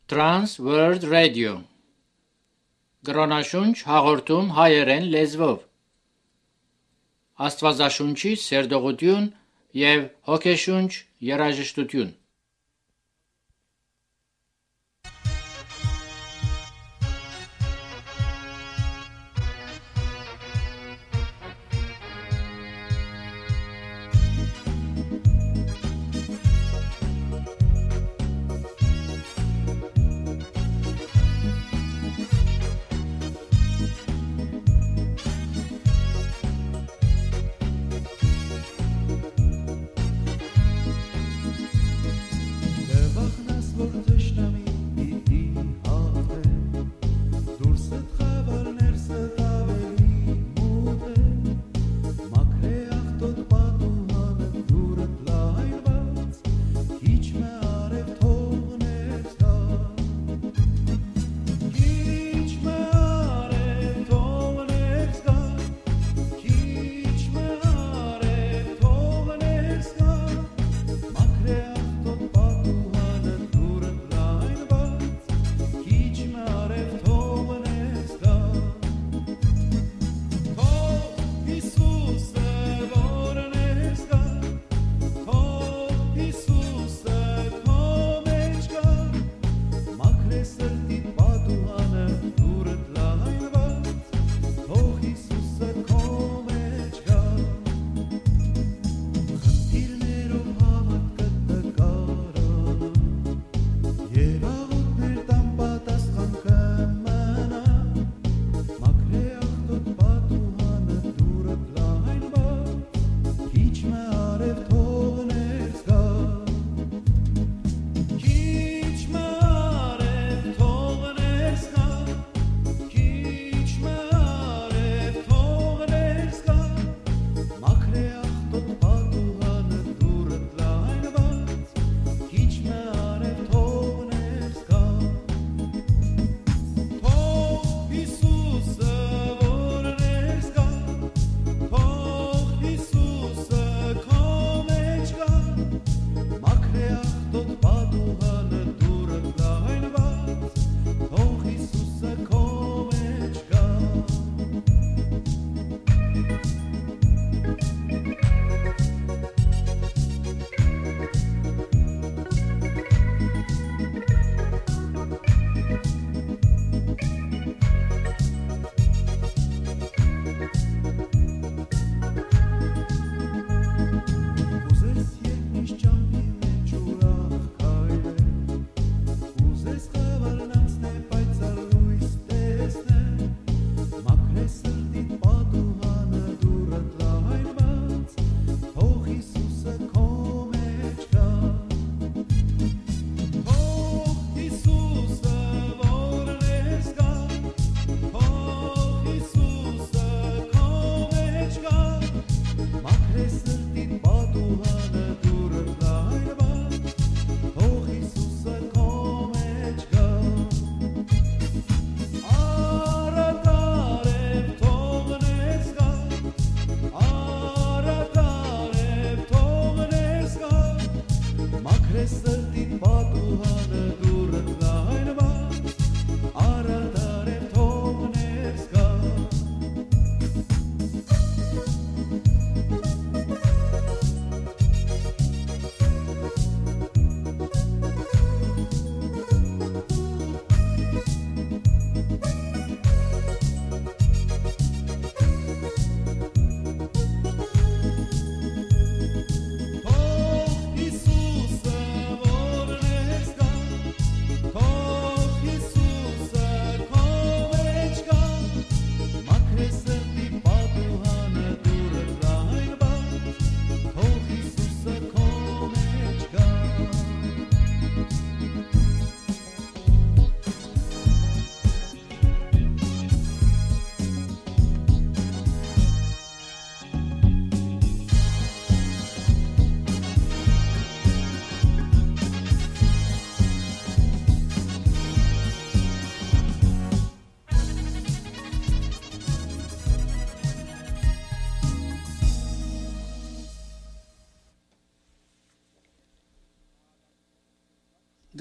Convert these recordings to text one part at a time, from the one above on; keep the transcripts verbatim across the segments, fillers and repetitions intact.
Trans World Radio Գրոնաշունչ հաղորդում հայերեն լեզվով Աստվածաշունչի սերտողություն եւ հոգեշունչ երաժշտություն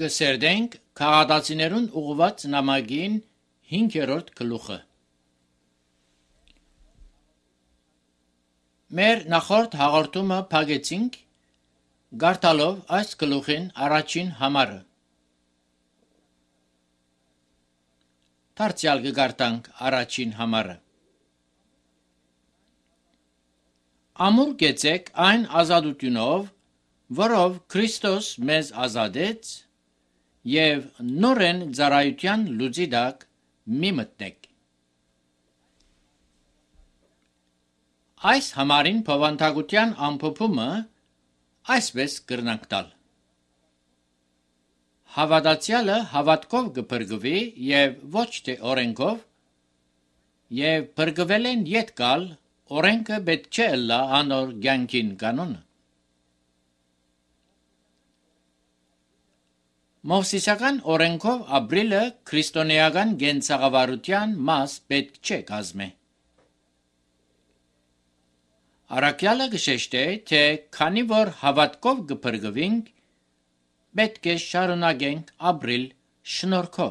Գսերդենք քաղաքացիներուն ուղված նամակին հինգերորդ գլուխը։ Մեր նախորդ հաղորդումը փակեցինք գարտալով այս գլուխին առաջին համարը։ Դարձյալ կգարտանք առաջին համարը։ Ամուր գեցեք այն ազատությունով, որով Քրիստոս մեզ ազատեց, եւ նորեն ծառայության լուծի տակ մի մտնեք։ Այս համարին փոխանցության ամփոփումը այսպես կրնանք տալ. Հավատացյալը հավատքով կփրկվի եւ ոչ թե օրենքով, եւ փրկվել են յետկալ օրենքը պետք չէ լա անոր ցանկին կանոնը։ Մովսիսական օրենքով ապրիլը քրիստոնեական գենցաղավարության մաս պետք չէ կազմե։ Արաքյալը գշեշտե, թե քանի որ հավատքով կփրկվենք, պետք է շարունակենք ապրիլ շնորհքով։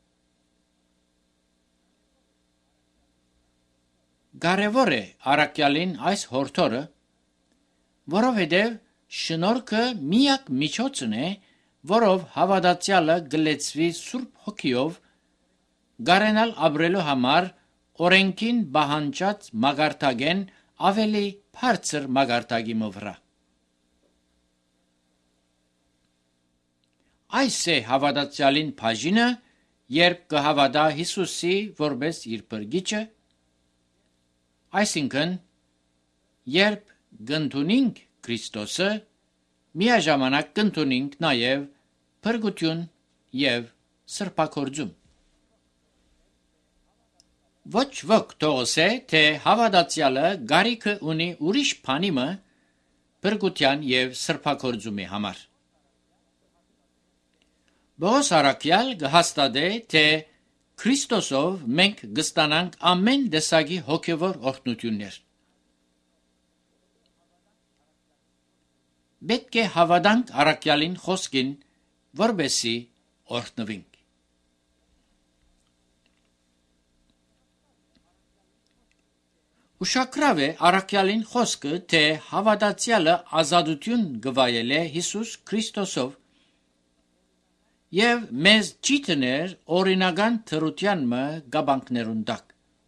Կարևոր է արաքյալին այս հորդորը, որովհետև շնորհքը միակ միջոցն է, որով հավատացյալը գլեցվի Սուրբ Հոգիով, գարենալ ապրելու համար օրենքին բահանջած մագարտագեն ավելի բարձր մագարտագի վրա։ Այս է հավատացյալին բաժինը, երբ կհավատա Հիսուսի որպես իր փրկիչը, այսինքն երբ կընդունենք Քրիստոսը, միաժամանակ կընդունենք նաև փրկություն եւ սրբակորձում։ Ոչ ոք թողոսե, թե հավատացյալը գարիքը ունի ուրիշ բանիմը փրկության եւ սրբակորձումի համար։ Բողոս արաքյալ կհաստատե, թե Քրիստոսով մենք կստանանք ամեն տեսակի հոգևոր օրհնություններ։ Պետք է հավատանք արաքյալին խոսքին, որբեսի օրհնվենք։ Ուշագրավ է արաքյալին խոսքը, թե հավատացյալը ազատություն գվայել է Հիսուս Քրիստոսով եւ մեզ չի տներ օրինական թրության մը գաբանքներուն տակ։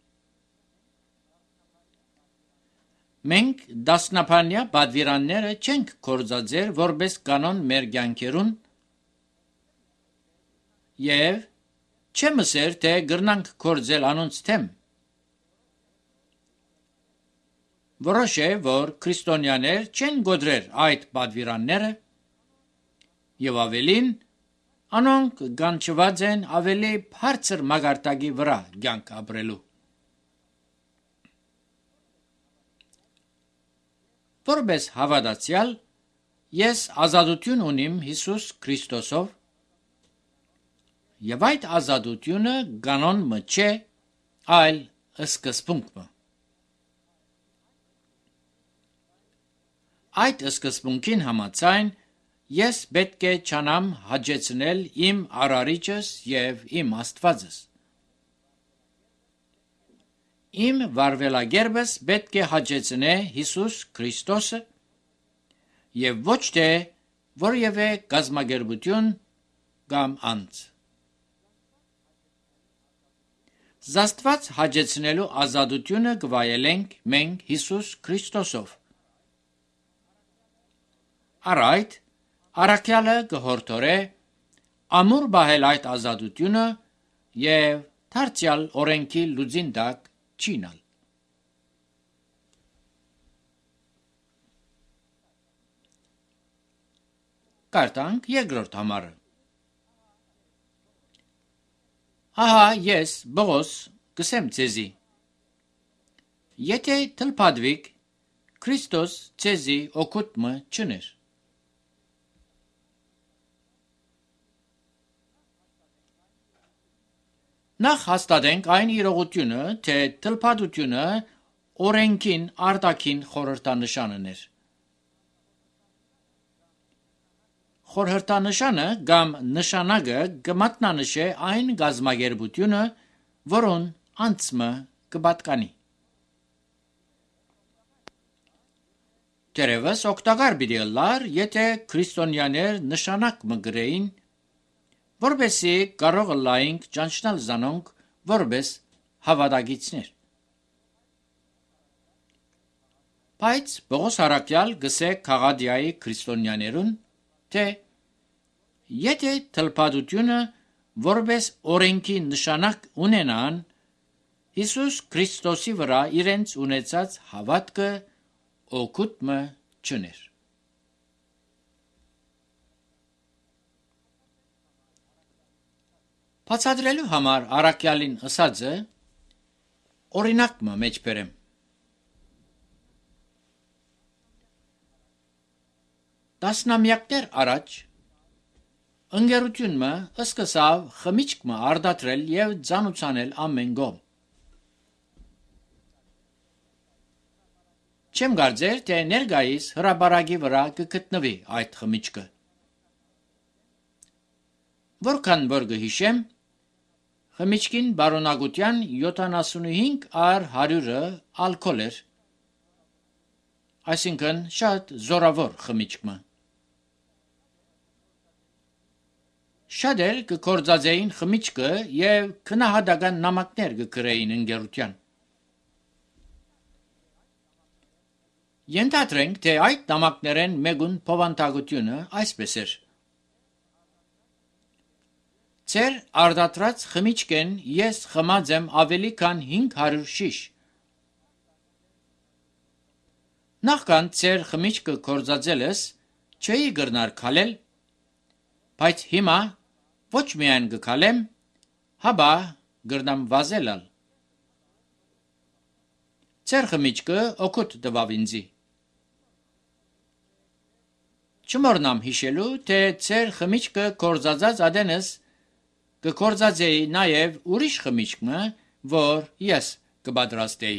Մենք դասնապանյա բադվիրանները չենք կործածեր որպես կանոն մեր կյանքերուն եւ չեմ ասեր, թե գրնանք կործել անոնց թեմ։ Որոշ է, որ քրիստոնյաներ չեն գոդրեր այդ բադվիրանները եւ ավելին, անոնք գանչված են ավելի բարձր մագարտակի վրա կյանք ապրելու։ Որպես հավատացյալ, ես ազատություն ունիմ Հիսուս Քրիստոսով, եւ այդ ազատությունը կանոն մը չէ, այլ սկզբունք մը։ Այդ սկզբունքին համաձայն ես պետք է չանամ հաջեցնել իմ արարիչս եւ իմ Աստվածս։ Իմ վարվելագերբս պետք է հաջեցնե Հիսուս Քրիստոսը եւ ոչ թե որևէ գազմագերբություն կամ անձ։ Զաստված հաջեցնելու ազատությունը կվայելենք մենք Հիսուս Քրիստոսով։ Արայդ արաքյալը կհորդորե ամուր բահել այդ ազատությունը եւ դարձյալ օրենքի լուծին տակ չինալ։ Կարդանք երկրորդ համարը։ Ահա ես Բողոս կսեմ ձեզի. Եթե թլփադվիկ, Քրիստոս ձեզի օգուտ մը չներ։ Նախ հաստատենք այն իրողությունը, թե թլփադությունը օրենքին արտաքին խորհրդանշանն էր։ խորհրդանշանը կամ նշանագը կմատնանշե այն գազագերբությունը, որոն անցմը կպատկանի։ Դերևս օգտակար պիտի ըլլար, եթե քրիստոնյաներ նշանակ մը գրեին, որպեսզի կարող ըլլայինք ճանչնալ զանոնք որպես հավատագիցներ։ Բայց Պողոս առաքյալ գսե Գաղատիայի քրիստոնյաներուն, թե եթե թլփատությունը որպես օրենքի նշանակ ունենան, Հիսուս Քրիստոսի վրա իրենց ունեցած հավատքը օգուտ մը չներ։ Բացատրելու համար առաքյալին ըսածը օրինակ մը մեջ բերեմ։ Տասնամյակներ առաջ ընկերություն մը սկսավ խմիչք մը արդատրել եւ ծանուցանել ամեն կողմ։ Չեմ կարծեր, թե ներկայիս հրապարակի վրա կգտնվի այդ խմիչքը։ Որքան որ կհիշեմ, խմիչքին բարոնակության յոթանասունհինգ առ հարյուրը ալկոհոլ էր, այսինքն շատ զորավոր խմիչք մը։ Շատ էլ կկործածեին խմիչքը եւ քնահատական նամակներ կգրեին ընկերության։ Ենթադրենք, թե այդ նամակներեն մեկուն փոխանցությունը այսպես էր. Ձեր արդատրած խմիչքեն ես խմած եմ ավելի քան հինգ հարյուր շիշ։ Նախքան ձեր խմիչքը կործածելս չէի գրնար քալել, բայց հիմա ոչ միայն կքալեմ, հաբա գրնամ վազելալ։ Ձեր խմիչքը օգուտ տվավ ինձի։ Չմոռնամ հիշելու, թե ձեր խմիչքը կործածած ադենս կկործածեի նաև ուրիշ խմիչքը, որ ես կպատրաստեի։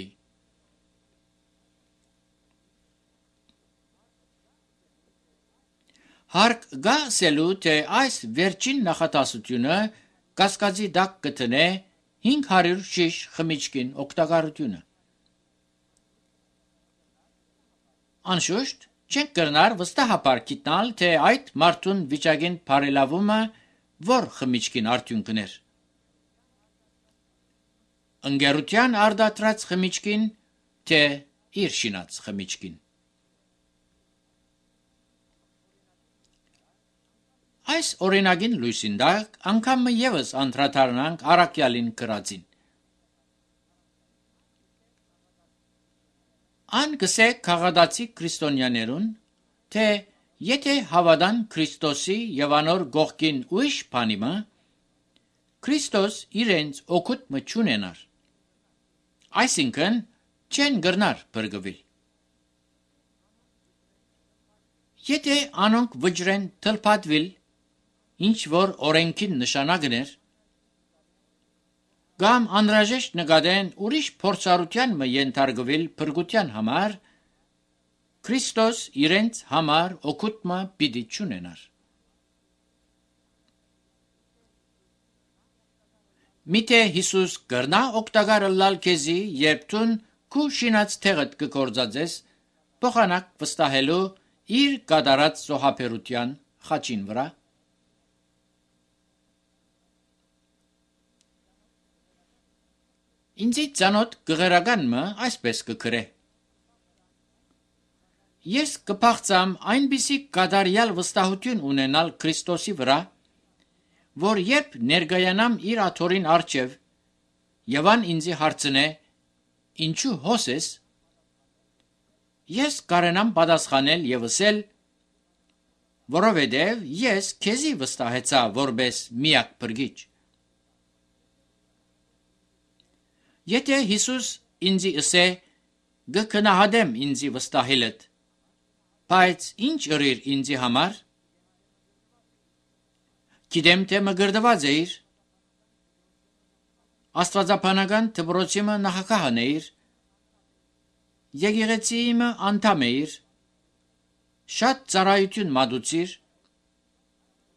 Հարկ գա ասելու, թե այս վերջին նախատասությունը կասկածի տակ կտնե հինգ հարյուր շիշ խմիչքին օգտակարությունը։ Անշուշտ, չենք կրնար վստահաբար գիտնալ, թե այդ մարդուն վիճակին բարելավումը որ խմիչքին արդյունքն էր։ Ընկերության արդատրած խմիչքին, թե իր շինած խմիչքին։ Այս օրինագին լույսին տակ անգամ ևս անդրադառնանք առաքյալին գրածին։ Ան գսե քաղաքացի քրիստոնյաներուն, թե եթե հավատան Քրիստոսի եւ անոր գողքին ուրիշ բանի մը, Քրիստոս իրենց օգուտ մը չունենար։ Այսինքն չեն գրնար բրգվել։ Եթե անոնք վճրեն թլփատվել, ինչ որ օրենքին նշանակներ, կամ անհրաժեշտ նկատեն ուրիշ փորձառության մը ենթարկվել բրգության համար, Քրիստոս իրենց համար օգուտ մը պիտի չունենար։ Միթե Հիսուս կրնա օգտակար ըլլալ քեզի, երբ տուն քու շինած թեղդ կկործածես, փոխանակ վստահելու իր կատարած զոհաբերության խաչին վրա։ Ինձի ծանոթ գղերական մը այսպես կգրե. Ես կփախծամ այնպիսի կատարյալ վստահություն ունենալ Քրիստոսի վրա, որ երբ ներկայանամ իր աթորին առջև, եւ ան ինձի հարցնե, ինչու հոսես, ես կարենամ պատասխանել եւ ասել, որովհետեւ ես քեզի վստահեցա որպես միակ բրգիչ։ Եթե Հիսուս ինձի ասե, գքնահատեմ ինձի վստահելդ, բայց ինչ ըրիր ինձի համար, գիտեմ թե մգրդված էիր, աստվածաբանական դպրոցի մը նախագահն էիր, եկեղեցի մը անդամ էիր, շատ ծառայություն մատուցիր,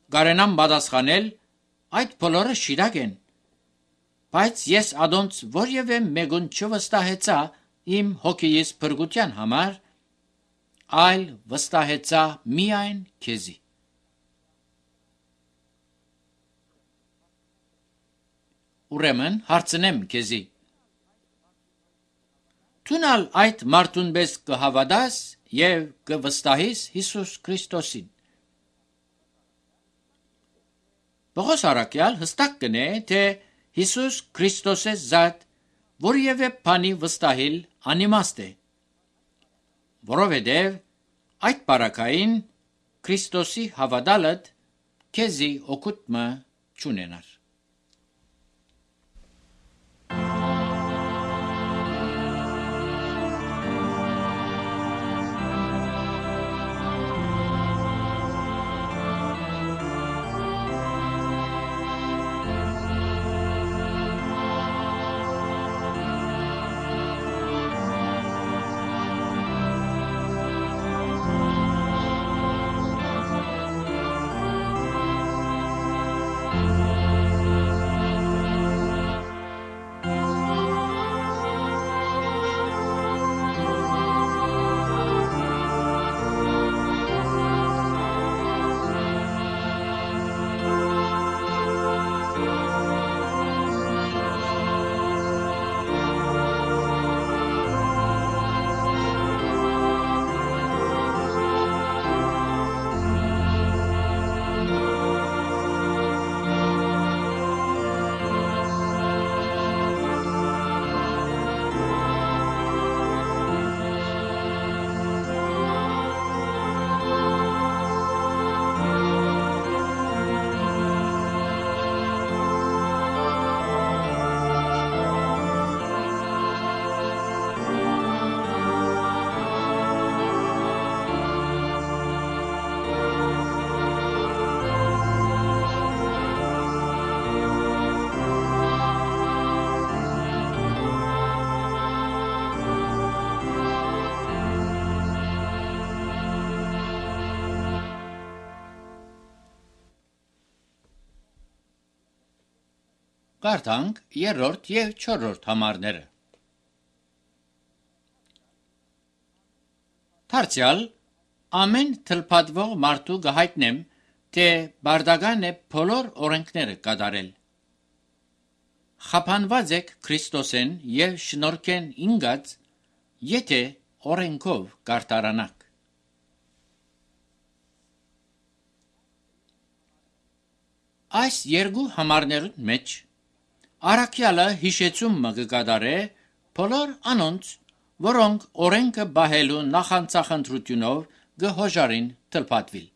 Գարենամ պատասխանել, այդ բոլորը շիրակ են, բայց ես ադոնց որևէ մեկուն չվստահեցա իմ հոգիիս փրկության համար, այլ վստահեցա միայն քեզի։ Ուրեմն հարցնեմ քեզի. Տունալ այդ մարդուն պես կհավատաս եւ կվստահիս Հիսուս Քրիստոսին։ Պողոս առաքյալ հստակ կնե, թե Հիսուս Քրիստոսը զատ որևէ բանի վստահիլ անիմաստ է, որովհետև այդ բարակային Քրիստոսի հավատալդ քեզի օգուտ մը չունենար։ Կարդանք երրորդ և չորրորդ համարները։ Դարձյալ ամեն թլփատվող մարդու կհայտնեմ, թե բարդական է բոլոր օրենքները կատարել։ Խափանված եք Քրիստոսեն և շնորհքեն ինգած, եթե օրենքով կարտարանաք։ Այս երկու համարներուն մեջ առաքյալը հիշեցում մը կկատարե բոլոր անոնց, որոնք օրենքը բահելու նախանցախնդրությունով կհոժարին թլփատվիլ։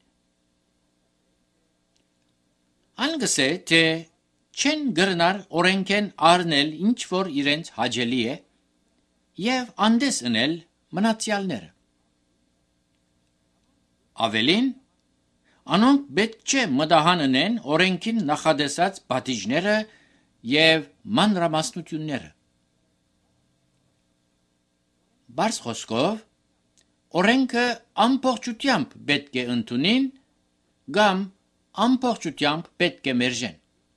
Անգսե, թե չեն գրնար օրենքեն առնել ինչ որ իրենց հաջելի է և անդես ընել մնացյալները։ Ավելին, անոնք պետք չէ մտահան ընեն օրենքին նախադեսած բատիժները և մանրամասնությունները։ Բարձ խոսքով, օրենքը ամբողջությամբ պետք է ընդունին կամ ամբողջությամբ պետք է մերժեն։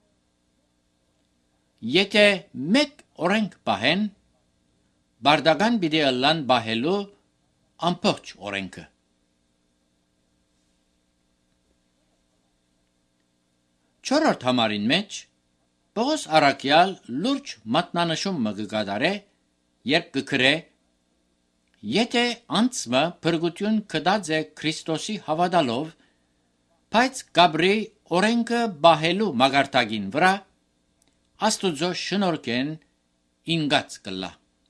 Եթե մեկ օրենք բահեն, բարդական պիտի ըլլան բահելու ամբողջ օրենքը։ Չորրորդ համարին մեջ Պողոս առաքյալ լուրջ մատնանշում մը կկատարե, երբ կգրե. եթե անձը փրկություն կդած է Քրիստոսի հավատալով, բայց գաբրի օրենքը բահելու մագարտակին վրա, Աստուծո շնորհքեն ինգած կլա։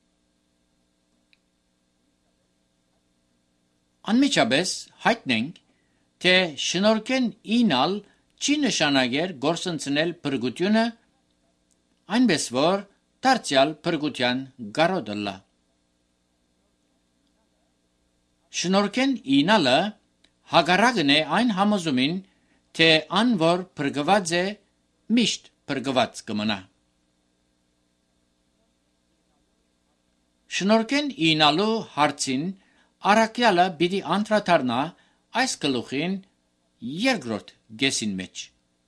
Անմիջապես հայտնենք, թե շնորհքեն ինալ չի նշանակեր գործընծնել փրկությունը, այնպես որ դարձյալ փրկության գարոդը լա։ Շնորհքեն ինալը հակառակն է այն համոզումին, թե ան որ փրկված է, միշտ փրկված կմնա։ Շնորհքեն ինալու հարցին առաքյալը պիտի անդրադառնա այս գլուխին երկրորդ գեսին մեջ։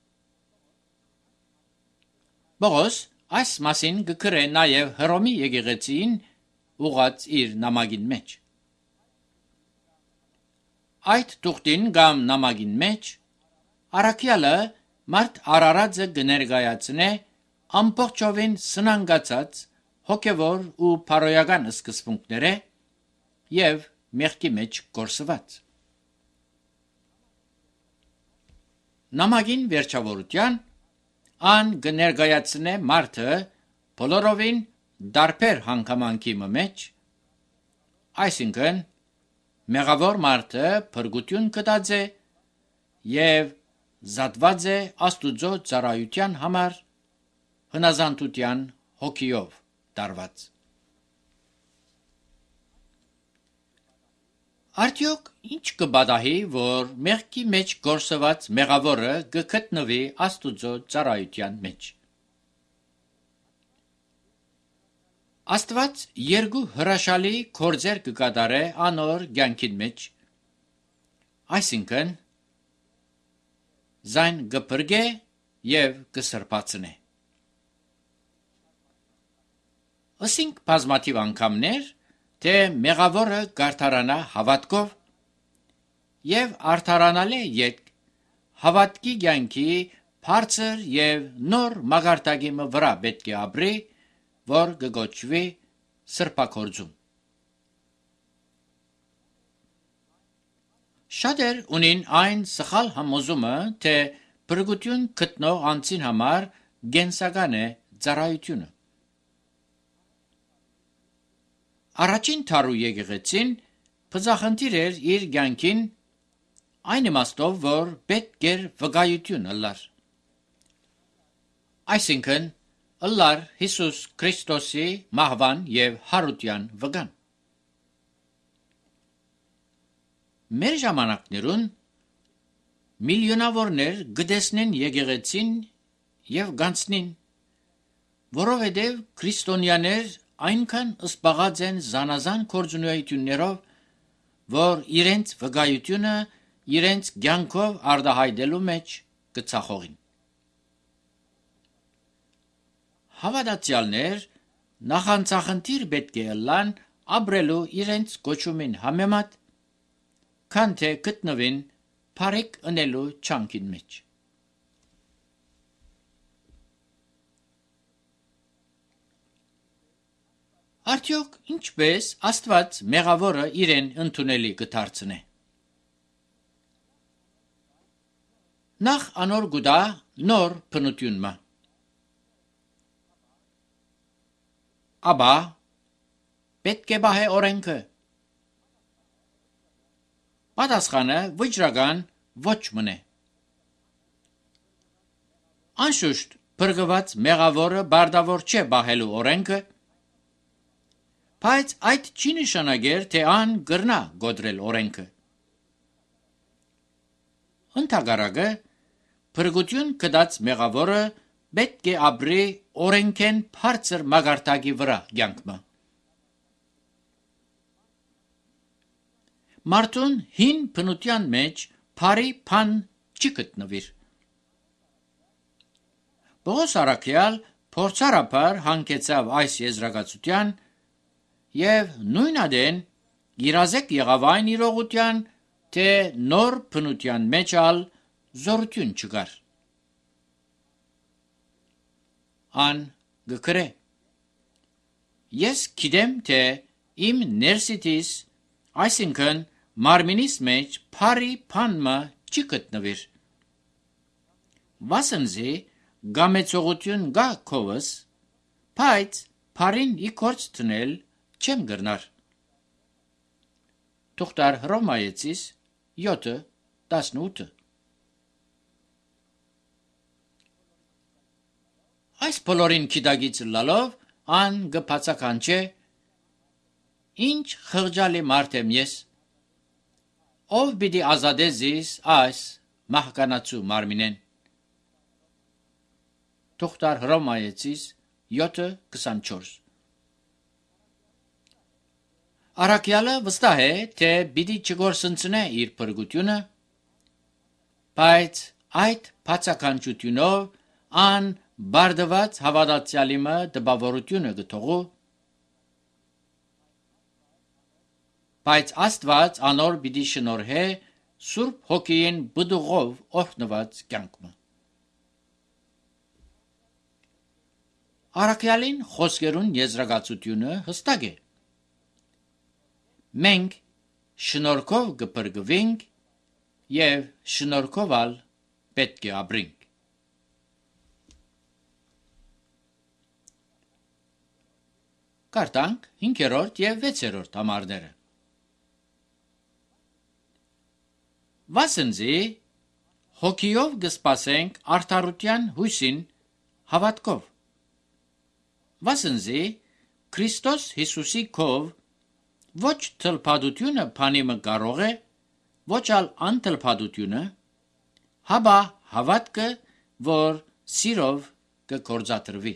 Բողոս այս մասին գկրե նաև Հռոմի եկեղեցին ուղած իր նամակին մեջ։ Այդ տուղտին կամ նամակին մեջ առաքյալը մարդ Արարածը կներկայացնե ամբողջովին սնանկացած հոգևոր ու փարոյական սկզբունքները եւ մեղքի մեջ գործված։ Նամակին վերջավորության ան կներկայացնե մարդը բոլորովին դարբեր հանգամանքի մեջ, այսինքն մեղավոր մարդը փրկություն կտածե եւ զատված է Աստուծո ծառայության համար հնազանդության հոգիով դարված։ Արդյոք ինչ կբադահի, որ մեղքի մեջ գործված մեղավորը կգտնվի Աստուծո ծառայության մեջ։ Աստված երկու հրաշալի գործեր կկատարե անոր կյանքին մեջ, այսինքն զայն կփրկե եւ կսրբացնե։ Ասինք բազմաթիվ անգամներ, թե մեղավորը կարդարանա հավատքով եւ արդարանալե յետ հավատքի կյանքի բարձր եւ նոր մագարտակի վրա պետք է ապրի, որ կգոչվի սրբակորձում։ Շատեր ունին այն սխալ համոզումը, թե փրկություն գտնող անձին համար գենսական է ծառայությունը։ Առաջին թարու եկեղեցին բծախնդիր էր իր կյանքին այն իմաստով, որ պետք էր վկայություն ըլլար։ Այսինքն ըլլար Հիսուս Քրիստոսի մահվան եւ հարության վկան։ Մեր ժամանակներուն միլիոնավորներ գտեսնեն եկեղեցին եւ գանցնին, որովհետեւ քրիստոնյաներ այնքան սպաղած են զանազան գործունեություններով, որ իրենց վկայությունը իրենց կյանքով արտահայտելու մեջ կծախողին։ Հավատացյալներ նախանցախնդիր պետք է ըլլան ապրելու իրենց կոչումին համեմատ, քան թե գտնվին բարիք ընելու չանքին մեջ։ Արդյոք ինչպես Աստված մեղավորը իրեն ընդունելի կդարձնե։ Նախ անոր գուտա նոր բնությունը։ Աբա պետք է բահե օրենքը։ Պատասխանը վճռական ոչ մնե։ Անշուշտ փրկված մեղավորը բարտավոր չէ բահելու օրենքը, բայց այդ չի նշանակեր, թե ան գրնա գոդրել օրենքը։ Ընդհակառակը փրկություն կդած մեղավորը պետք է ապրի օրենքեն բարձր մագարտակի վրա կյանքը։ Մարդուն հին բնության մեջ բարի բան չի գտնվիր։ Պողոս առաքյալ փորձառաբար հանգեցավ այս եզրակացության եւ նույնադեն գիրազեք եղավ այն իրողության, թե նոր բնության մեջ ալ զորություն չկար։ Ան գկրե. Ես գիտեմ, թե իմ ներսիտիս, այսինքն մարմինիս մեջ բարի բանը չի գտնվիր։ Վասնզի գամեցողություն գա քովս, բայց բարին ի գործ դնել չեմ գրնար։ Թուղթար Հռոմայեցիս յոթը տասնութ։ Այս բոլորին գիտակից լալով ան գբացականչե. Ինչ խղճալի մարդ եմ ես, ով պիտի ազատե զիս այս մահկանացու մարմինեն։ Թուղթար Հռոմայեցիս յոթը քսանչորս։ Առաքյալը վստահ է, թե պիտի չգործընծնե իր փրկությունը, բայց Այդ բացականչությունով ան բարդված հավատացյալիմը դպավորությունը գտողու, բայց Աստված անոր պիտի շնորհե Սուրբ Հոգին բդուղով օրհնված կյանքը։ Առաքյալին խոսքերուն եզրակացությունը հստակ է։ Մենք շնորհքով կփրկվենք եւ շնորհքով ալ պետք է ապրենք։ Կարդանք հինգերորդ եւ վեցերորդ համարները։ Վասնզի հոգիով կսպասենք արդարության հույսին հավատքով։ Վասնզի Քրիստոս Հիսուսի քով ոչ թլփադությունը փանիմը կարող է, ոչ ալ անթլփադությունը, հաբա հավատքը, որ սիրով կգործադրվի։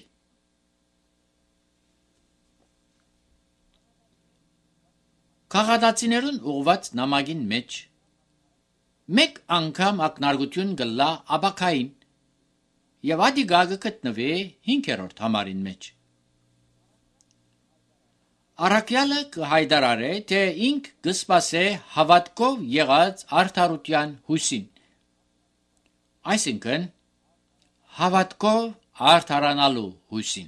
Քաղաքացիներուն ուղված նամակին մեջ մեկ անգամ ակնարկություն գլա աբակային եւ ադիգա գտնվի հինգերորդ համարին մեջ։ Առաքյալը կհայտարարե, թե ինք կսպասե հավատքով եղած արդարության հույսին, այսինքն հավատքով արդարանալու հույսին։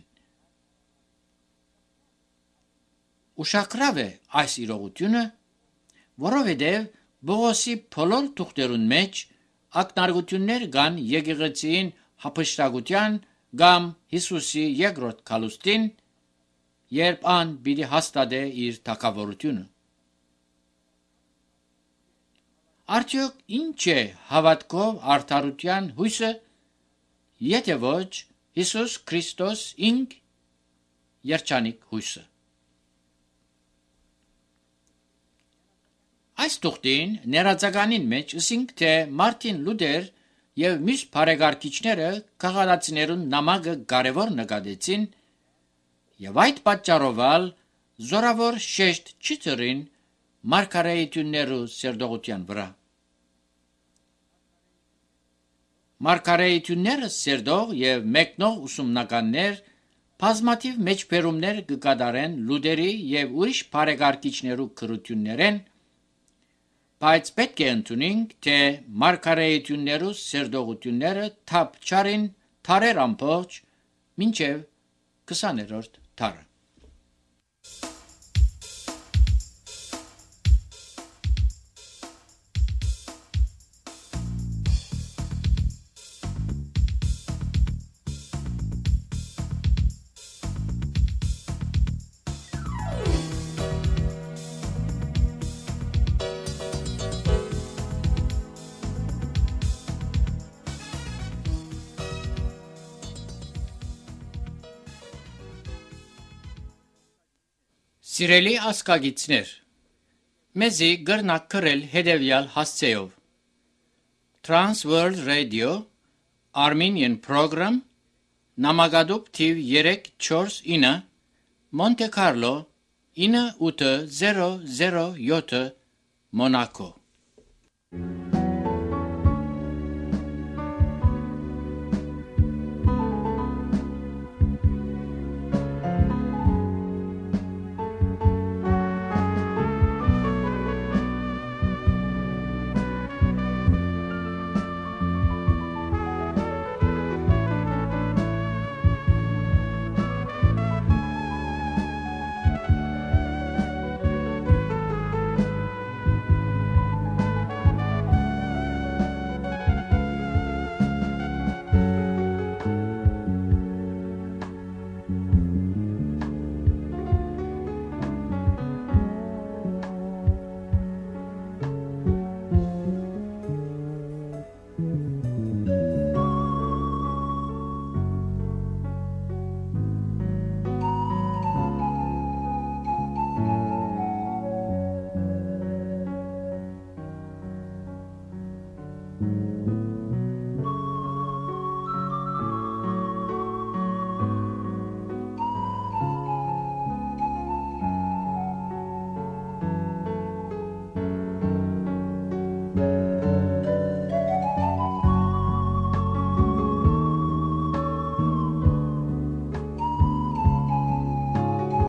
Ուշագրավ է այս իրողությունը, որովհետև Բողոսի բոլոր թուղթերուն մեջ ակնարկություններ կան եկեղեցին հափշտակության կամ Հիսուսի երկրորդ քալուստին, երբ ան պիտի հաստատե իր թագավորությունը։ Արդյոք ինչ է հավատքով արդարության հույսը, եթե ոչ Հիսուս Քրիստոս ինք երջանիկ հույսը։ Այս թուղթին ներածականին մեջ ըսինք, թե Մարտին Լութեր եւ մյուս բարեկարգիչները քաղաքացիներուն նամակը կարևոր նկատեցին եւ այդ պատճառով ալ զորավոր շեշտ չդրին մարգարեություններու սերտողության վրա։ Մարգարեությունները սերտող եւ մեկնող ուսումնականներ բազմաթիվ մեջբերումներ կկատարեն Լութերի եւ ուրիշ բարեկարգիչներու քրություններեն, բայց պետք է ընդունենք, թե մարգարեություններու սերտողությունները թափ չարին թարեր ամբողջ մինչև քսաներորդ դարը։ Սիրելի ասկագիցներ, մեզի գրնակ կրել հետևյալ հասցեով. Trans World Radio, Armenian Program, նամակադուպ թիվ երեք չորս ինը, Monte Carlo, ինը ութ զերո զերո յոթ, Monaco։